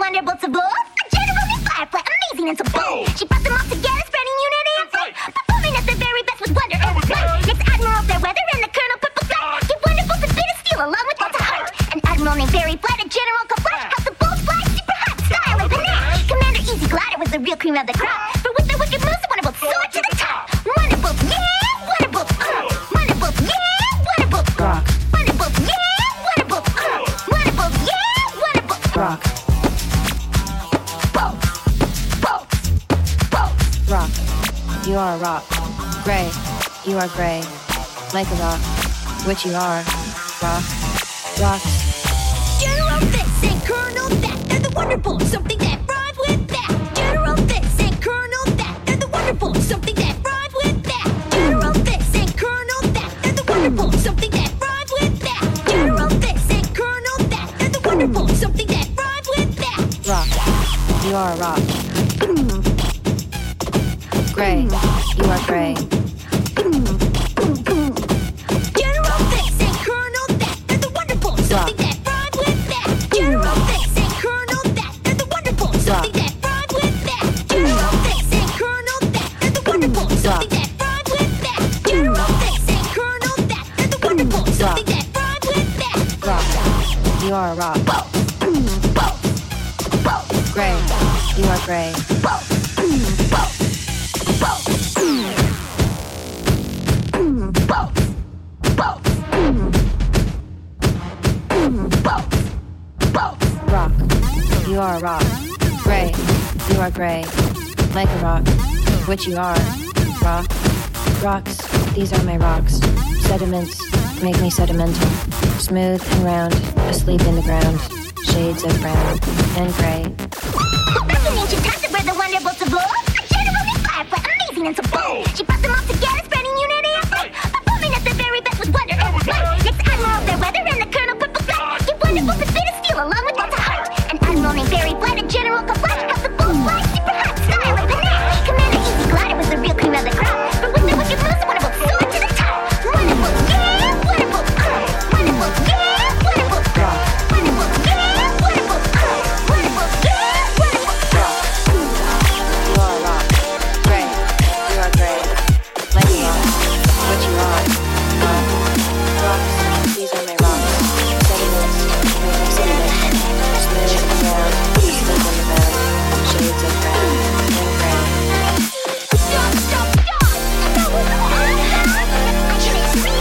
wonderbolts of love. A general new firefly, amazing and so bold. She brought them all together, spreading unity and fight. Performing at their very best with wonder and might. Next Admiral Fairweather and the Colonel Purple Flight. Give wonderbolts a bit of steel along with Walter Hart. An Admiral named Barry Flat, a General Flash. Help the bolts fly, super hot style and panache. Commander Easy Glider was the real cream of the crop. For with their wicked moves, the wonderbolts soar to the top. Wonderbolts, yeah, wonderbolts, wonderbolts, yeah, wonderbolts, rock. Wonderbolts, yeah, wonderbolts, wonderbolts, yeah, wonderbolts, rock. Rock. You are a rock. Gray. You are gray. Like a rock. Which you are. Rock. Rocks. General this and Colonel that. They're the wonderful. Something that rhymes with that. General this and Colonel that. They're the wonderful. Something that rhymes with that. General this and Colonel that. They're the wonderful. Something that rhymes with that. General this and Colonel that. They're the wonderful. Something that rhymes with that. Rock. You are a rock. Gray. You are gray. General this and Colonel that. They're the wonderful. Something that rhymes with that. General this and Colonel that. They're the wonderful. Something that rhymes with that. General this and Colonel that. They're the wonderful. Something that rhymes with that. General this and Colonel that. They're the wonderful. Something that rhymes with that. Rock. You are a rock. Gray. You are gray. Rock. You are a rock. Gray. You are gray. Like a rock. Which you are. Rock. Rocks. These are my rocks. Sediments make me sedimental. Smooth and round. Asleep in the ground. Shades of brown and gray. Back in ancient times, there were the wonderbolts of love. A general new firefly, amazing and so bold. She brought them all together, spreading unity and fight. Performing at their very best with wonder and might. Next Admiral Fairweather and the Colonel Purple Flight. Give wonderbolts a bit of steel along with Walter Hart. An Admiral named Barry Flat, a General Flash. Help the bolts fly, super hot style and panache. Commander Easy Glider was the real cream of the crop. For with their wicked moves, the wonderbolts soar to the top. Wonderbolts, yeah, wonderbolts, wonderbolts, yeah, wonderbolts, wonderbolts, yeah, wonderbolts, wonderbolts, yeah, wonderbolts. You are a rock. Gray. You are gray. Like a rock. Which you are. Rock. Rocks. These are my rocks. Sediments make me sediment. Smooth and round. Asleep in the ground. Shades of brown and gray. Stop, stop, stop! That was I can't scream.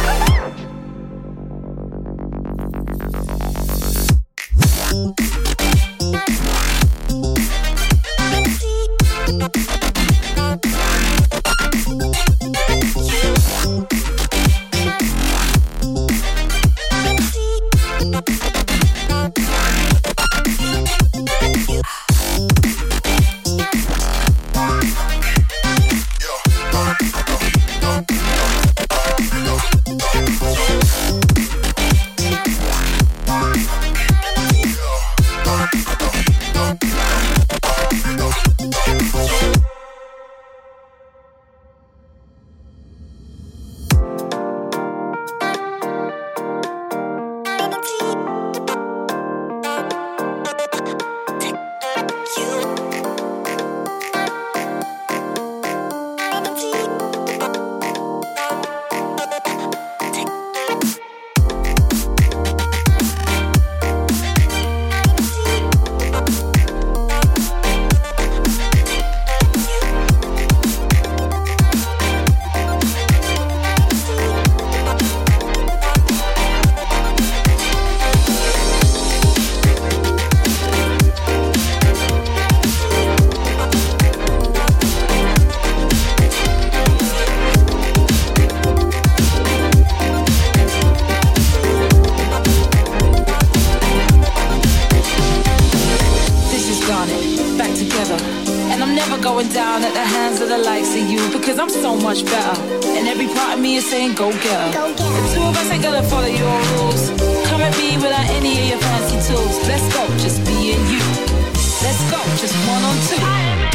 going down at the hands of the likes of you, because I'm so much better. And every part of me is saying, go get her. The two of us ain't gonna follow your rules. Come at me without any of your fancy tools. Let's go, just be and you. Let's go, just 1 on 2.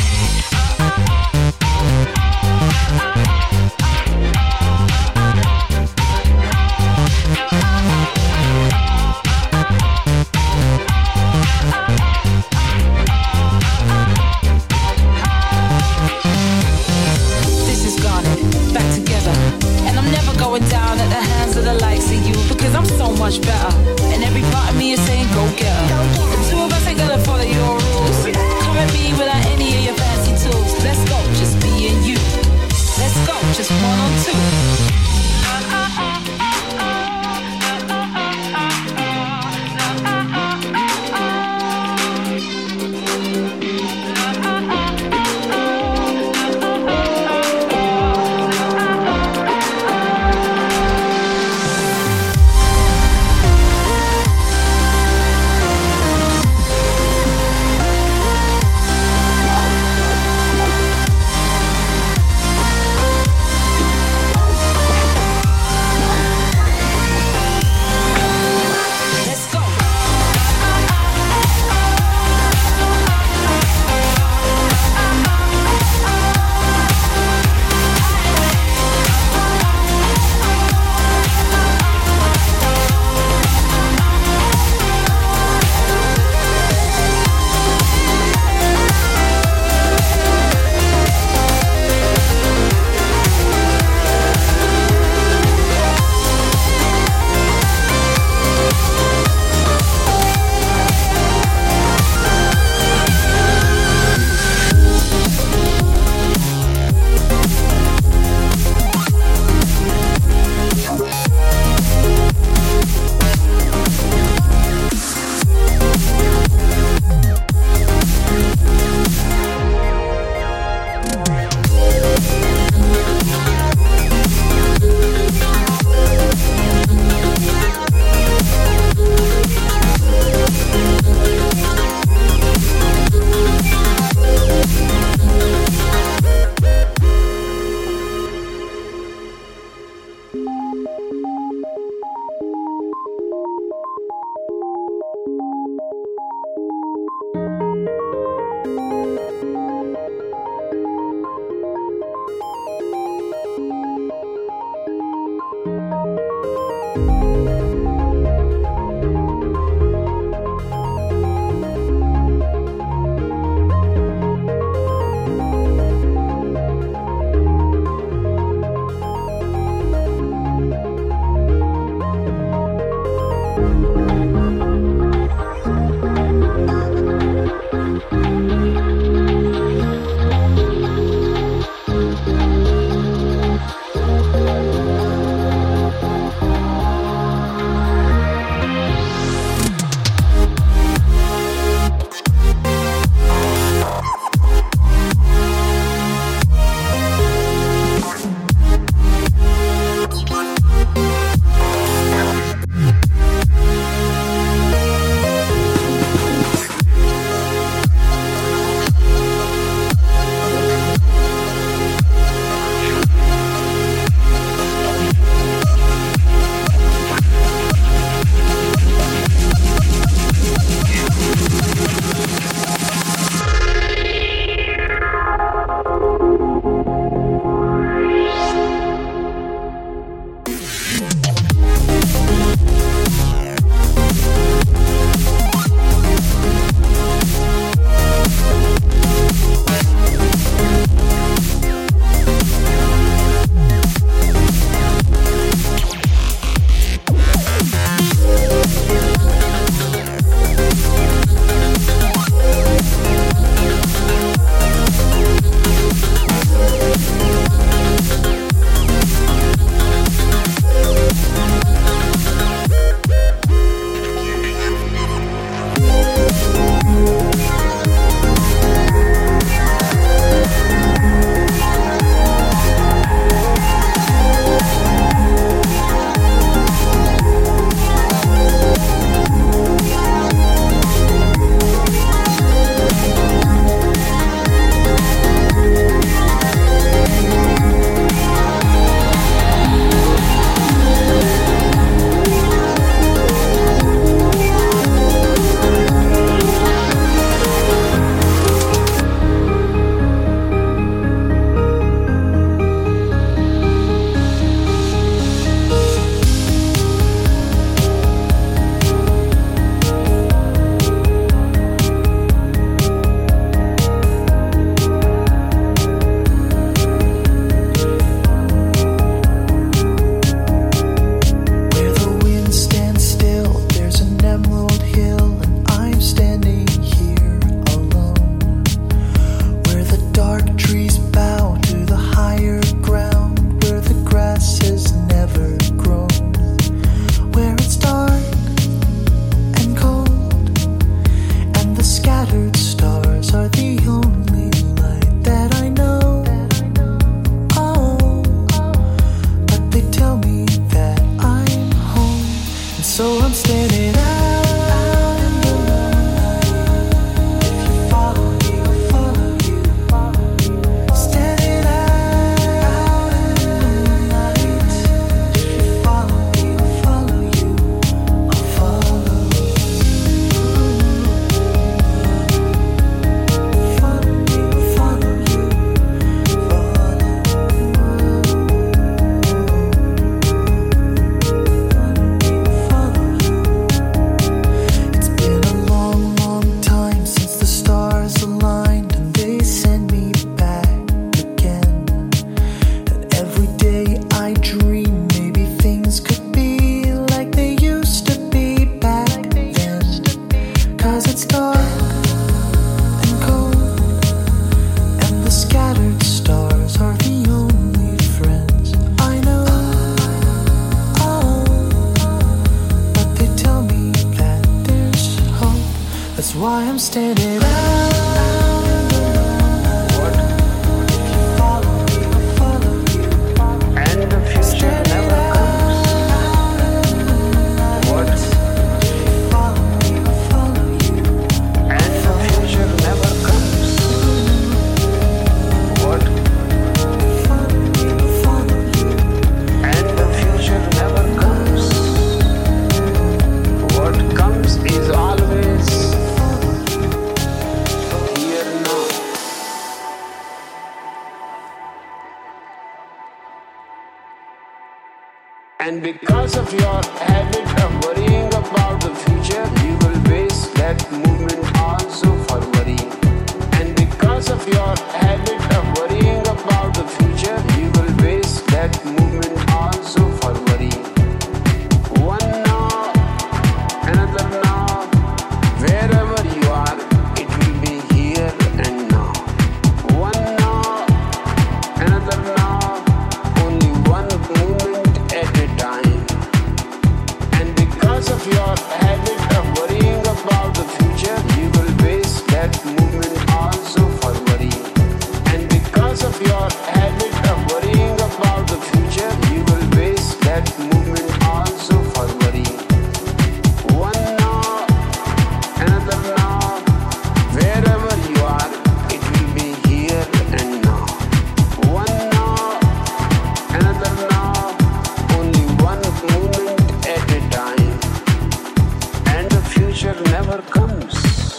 And because of your habit of worrying about the future, you will base that movement also for worrying. And because of your habit of worrying about the future, you will base that movement also for worrying. One now, another now, wherever you are, it will be here and now. One now, another now, only one moment at a time. And because of your habit of worrying about the future, you will base that movement also for worrying. And because of your habit of worrying about the future, you will base that movement also for worrying. One now, another now, wherever you are, it will be here and now. One now, another now, only one moment at a time. And the future never comes.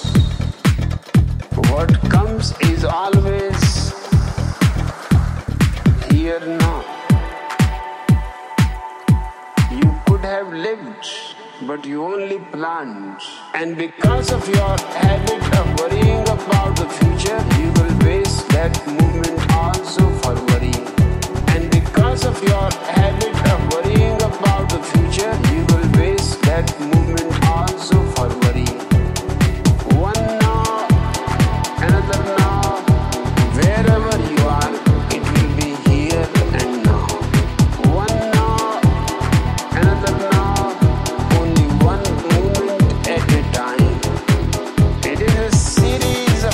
What comes is always here now. You could have lived, but you only planned. And because of your habit of worrying about the future, you will base that movement also for worrying. And because of your habit of worrying about the future, you will base that movement also for worrying. One now, another now, wherever you are, it will be here and now. One now, another now, only one moment at a time. It is a series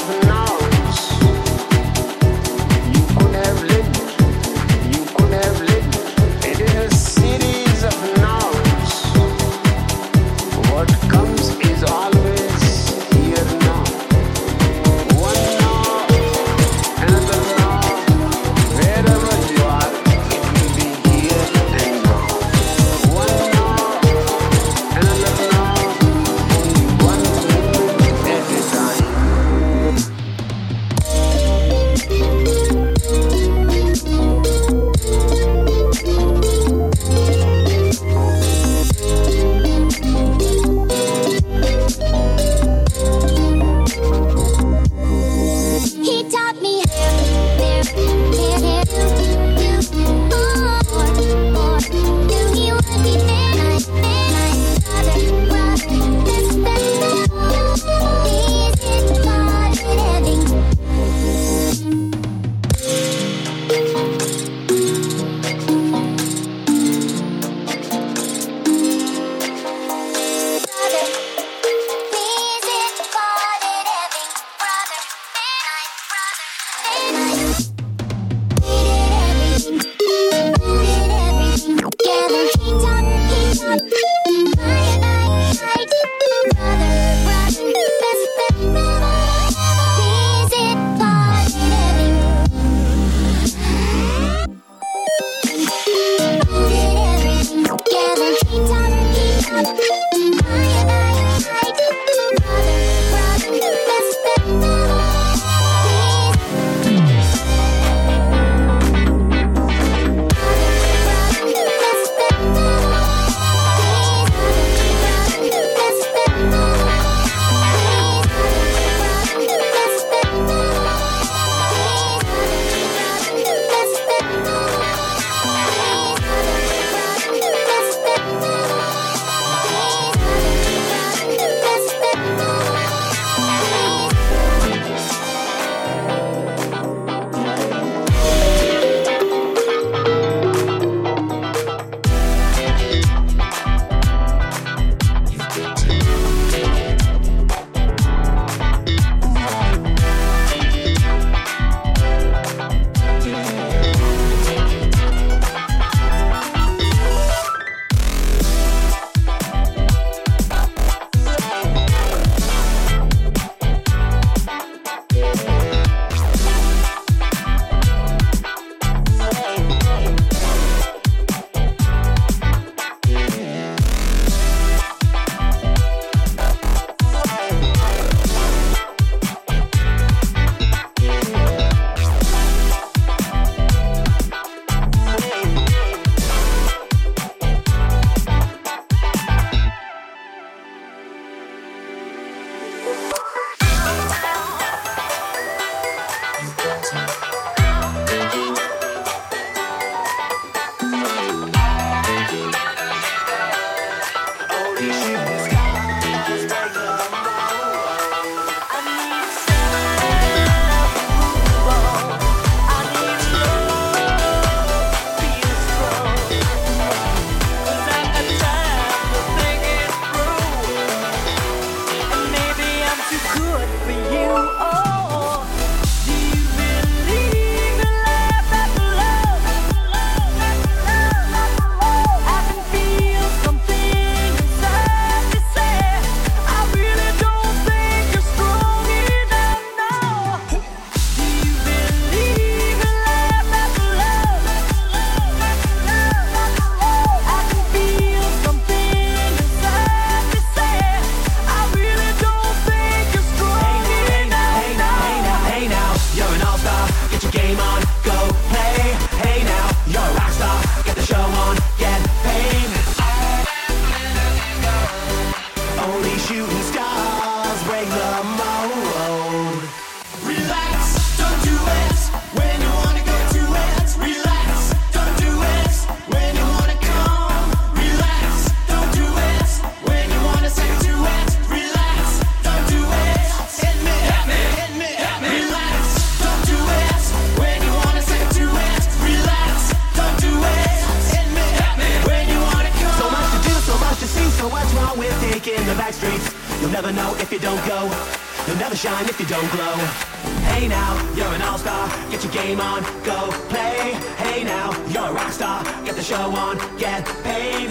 if you don't go. You'll never shine if you don't glow. Hey now, you're an all-star. Get your game on, go play. Hey now, you're a rock star. Get the show on, get paid.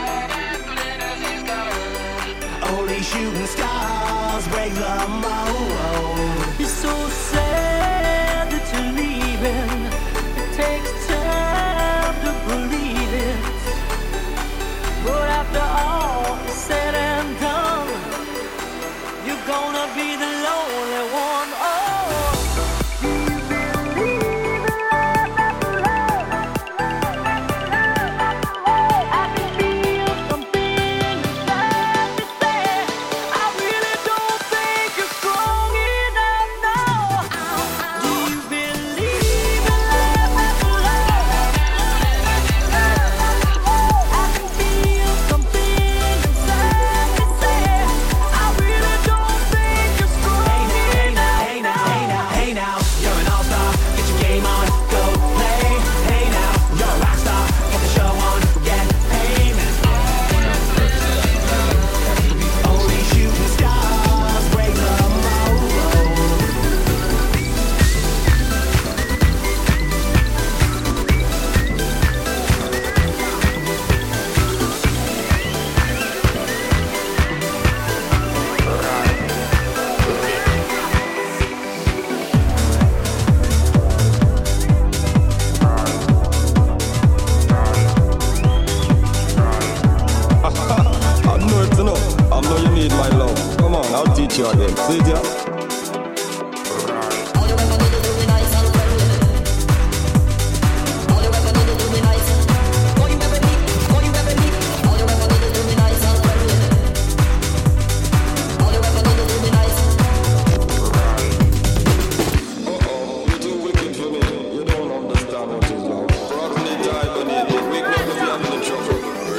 Only shooting stars break the mold. It's so sad that you're leaving. It takes time to believe it. But after all is said and done, you're gonna be the lonely one. Oh, do you believe in love after love? I can feel something inside me say, I really don't think you're strong enough now. Do you believe in love after love? I can feel something inside me say, I really don't think you're strong enough. Hey now, hey now, hey now, you're an all-star. Get your game on, go play. Hey now, you're a rock star. Get the show on, get paid. Only shooting stars break the mold. I know it's enough. I know you need my love. Come on, I'll teach you again. See ya. You're too wicked for me. You don't understand what is love. Rodney died when he did. We know if you're in trouble.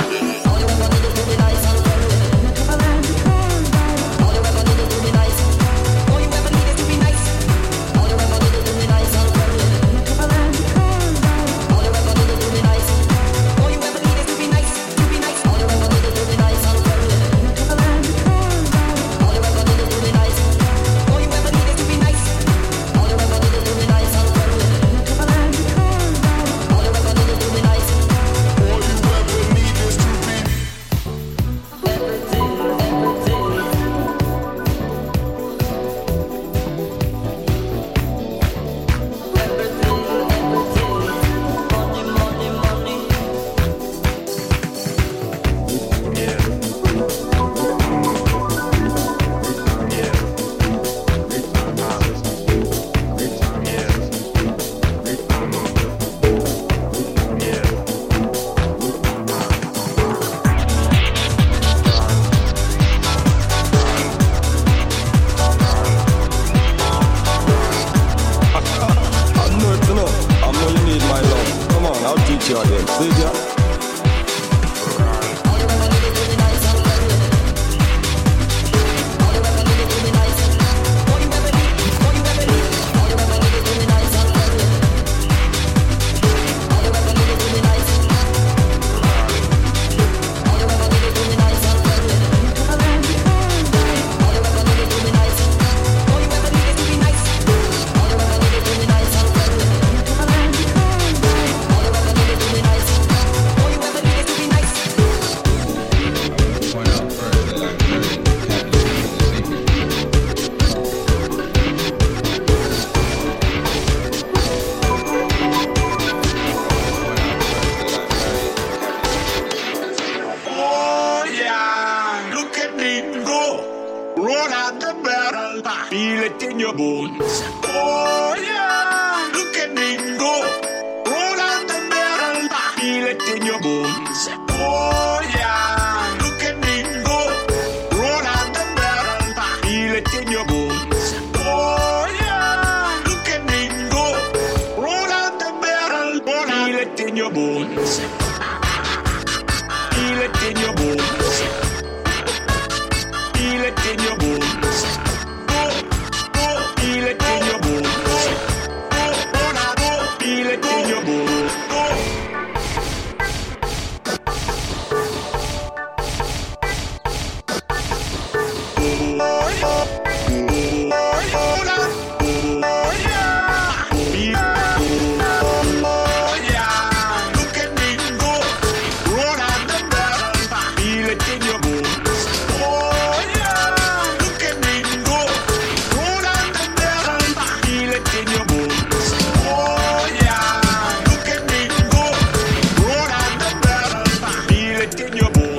I know it's enough. I know you need my love. Come on, I'll teach you again. See ya. Oh yeah, look at it go. Roll out the barrel, feel it in your bones. Oh yeah, look at it go. Roll out the barrel, feel it in your bones. Oh yeah, look at it go. Roll out the barrel, feel it in your bones. Oh yeah, look at it go. Roll out the barrel, feel it in your bones. Feel it in your bones. Feel it in your bones. Go, go, feel it in your bones. Go, go, now go, feel it in your bones. Go. Oh, it in your bones. Oh yeah, look at me go. Roll out the barrel, feel it in your bones.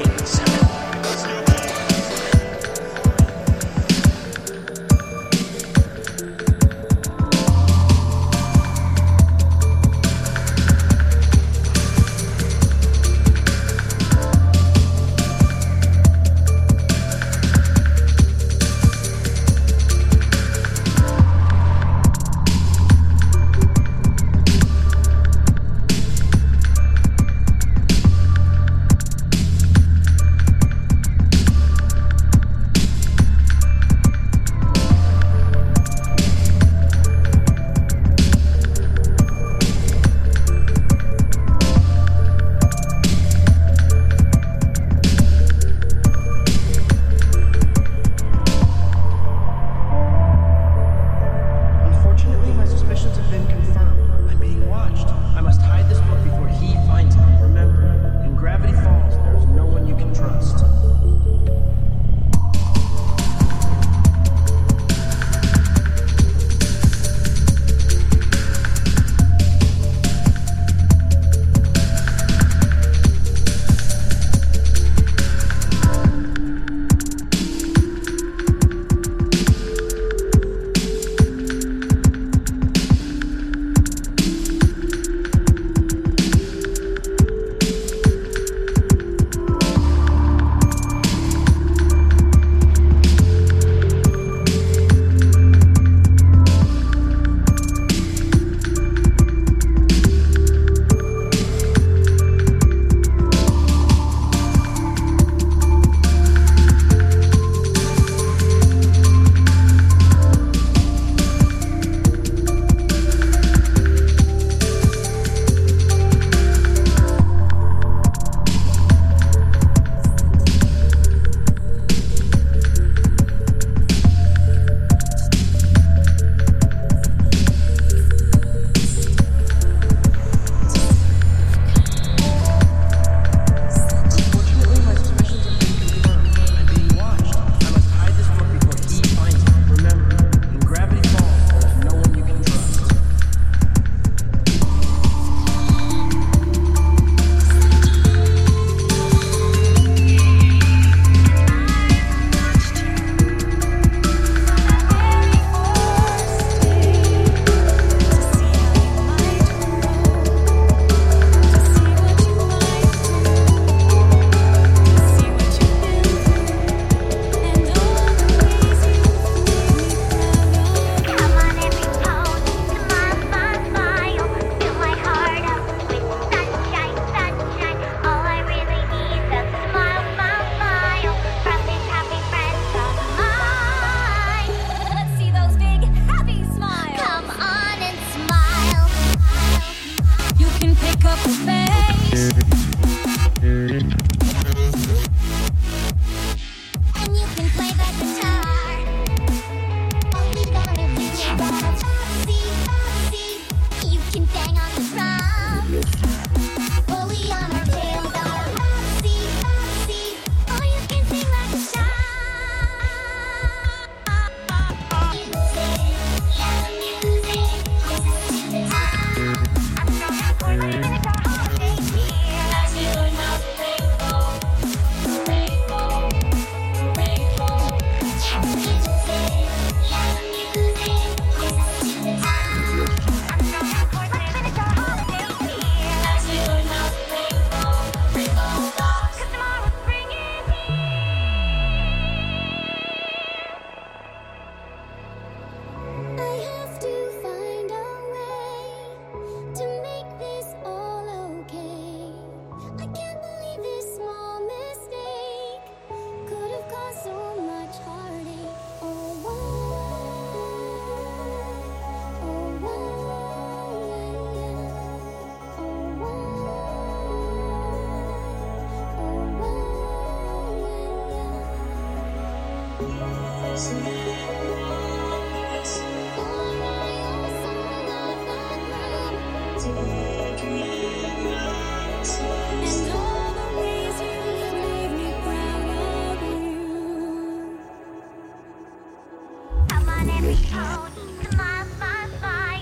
Come on, every pony, smile, smile, smile.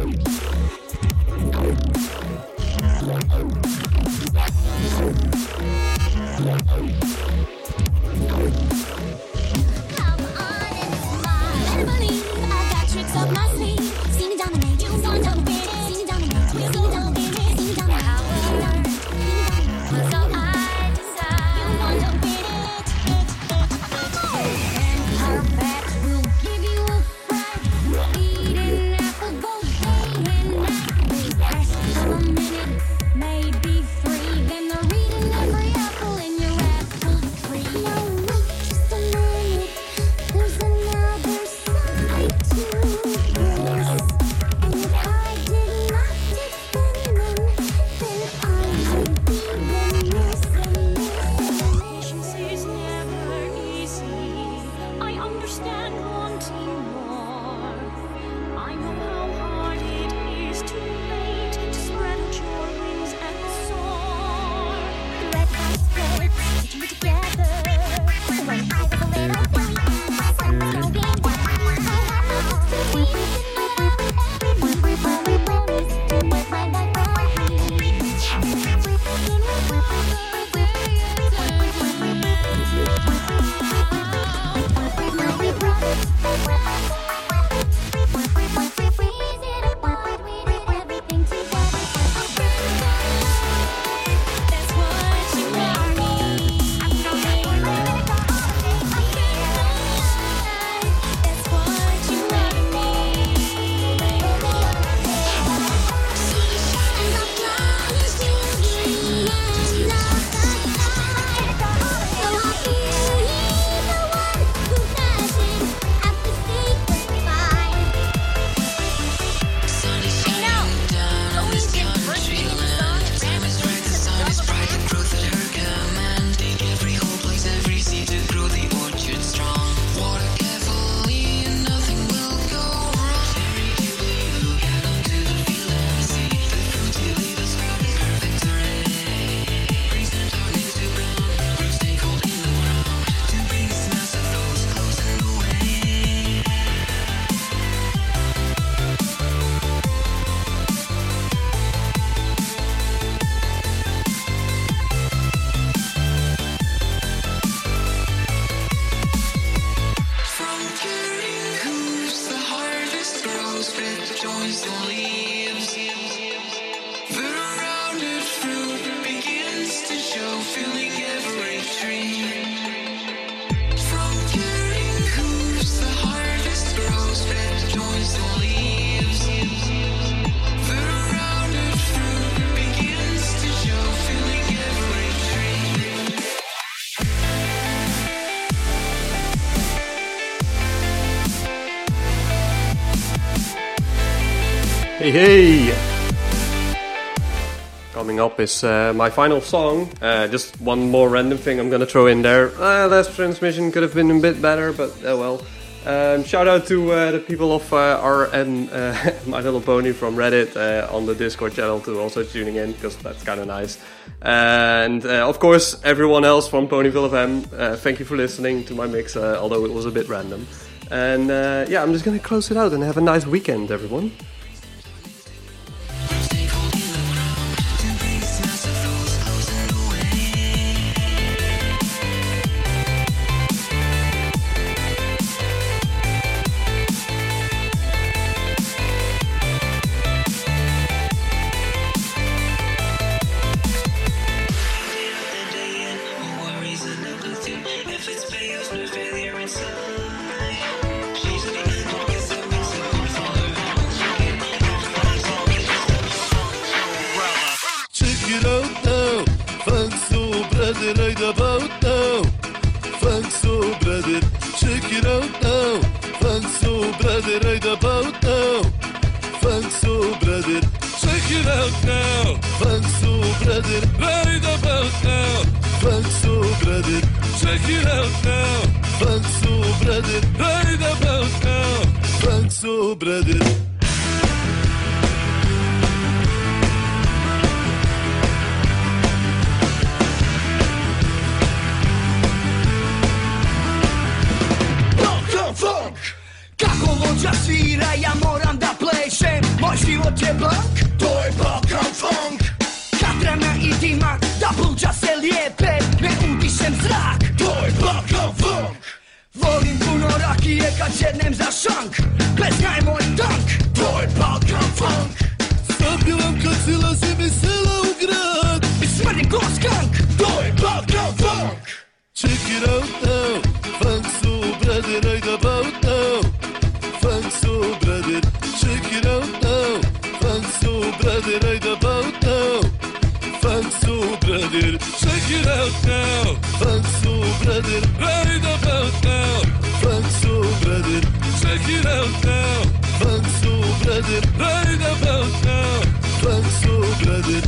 Hey! Coming up is my final song. Just one more random thing I'm gonna throw in there. Last transmission could have been a bit better, but oh well. Shout out to the people of and My Little Pony from Reddit on the Discord channel to also tuning in, because that's kind of nice. And of course, everyone else from Ponyville FM, thank you for listening to my mix, although it was a bit random. And yeah, I'm just gonna close it out and have a nice weekend, everyone. Kako vođa svira, ja moram da plešem. Moj život cię blank, to je Balkan Funk. Katrana i Dima, double just LJP, ne udišem zrak, to je Balkan Funk. Volim puno rakije kad sjednem za šank, pleskaj je moj tank, to je Balkan Funk. Zapilam kad silazim iz sela u grad i smrdim ko skank, to je Balkan Funk. Check it out now, funk so brother, right about now. Funk so brother, check it out now. Funk so brother, right about now. Funk so brother, check it out now. Funk so brother, right about now. Funk so brother, check it out now. Funk so brother, right about now. Funk so brother.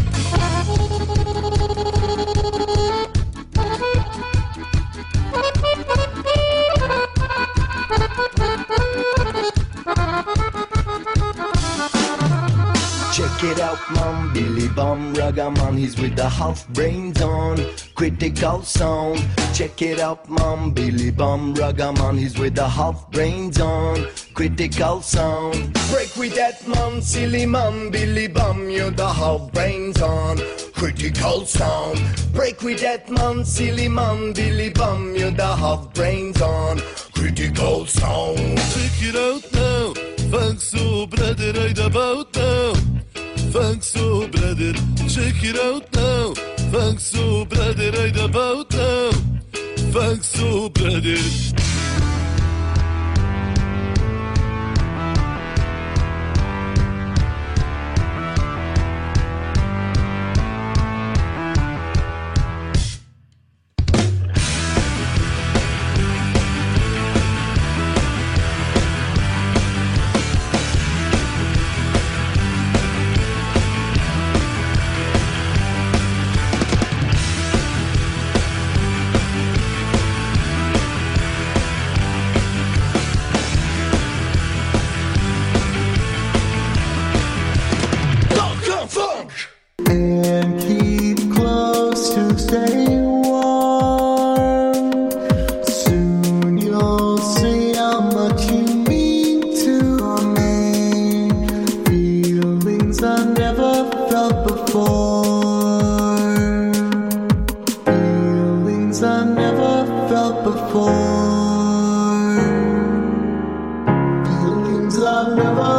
Check it out, man, Billy Bum Ragaman, he's with the half brains on, critical sound. Check it out, man, Billy Bum Ragaman, he's with the half brains on, critical sound. Break with that man, silly man, Billy Bum, you're the half brains on, critical sound. Break with that man, silly man, Billy Bum, you're the half brains on, critical sound. Check it out now, funk so brother, right about now. Funk so brother, check it out now. Funk so brother, right about now. Funk so brother. And keep close to stay warm. Soon you'll see how much you mean to me. Feelings I never felt before. Feelings I never felt before. Feelings I never